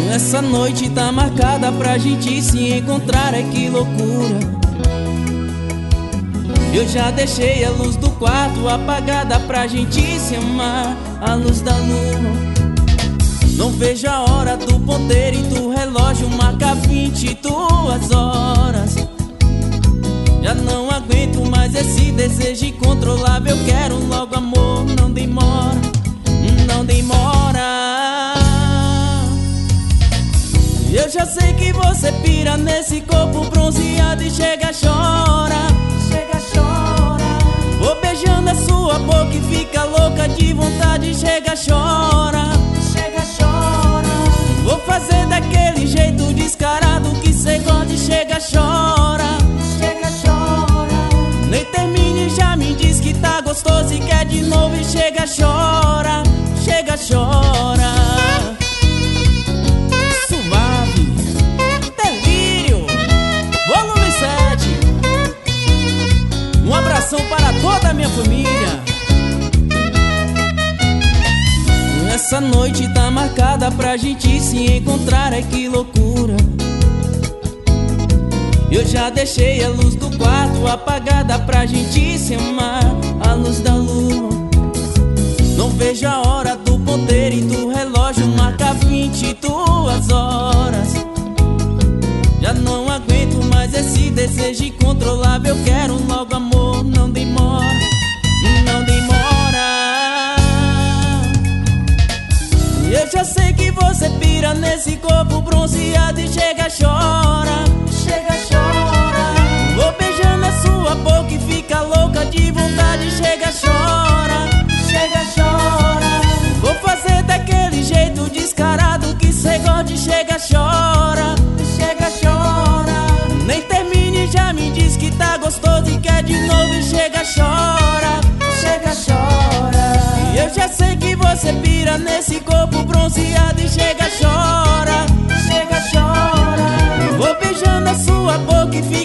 Essa noite tá marcada pra gente se encontrar, é que loucura. Eu já deixei a luz do quarto apagada pra gente se amar, a luz da lua. Não vejo a hora do ponteiro e do relógio marca 22 horas. Já não aguento mais esse desejo incontrolável. Eu quero logo amor, não demora, não demora. Eu já sei que você pira nesse corpo bronzeado e chega, chora, chega, chora. Vou beijando a sua boca e fica louca de vontade, chega, chora, chega, chora. Vou fazer daquele jeito descarado que cê gosta e chega, chora, chega, chora. Nem termine, já me diz que tá gostoso e quer de novo e chega, chora, chega, chora. Suave, delírio, volume 7. Um abração para toda a minha família. Essa noite tá marcada pra gente se encontrar, é que loucura. Eu já deixei a luz do quarto apagada pra gente se amar, a luz da lua. Não vejo a hora do ponteiro e do relógio marca 22 horas. Já não aguento mais esse desejo incontrolável. Eu quero logo amor, não demora, não demora. Eu já sei que você pira nesse corpo bronzeado e chega, chora, chega, chora. Vou beijando a sua boca e fica louca de vontade, chega, chora, chega, chora. Vou fazer daquele jeito descarado que cê gosta e chega, chora, chega, chora. Nem termine, já me diz que tá gostoso e quer de novo e chega, chora, chega, chora. E eu já sei que você pira nesse corpo bronzeado e chega, chora, chega, chora. Vou beijando a sua boca e fica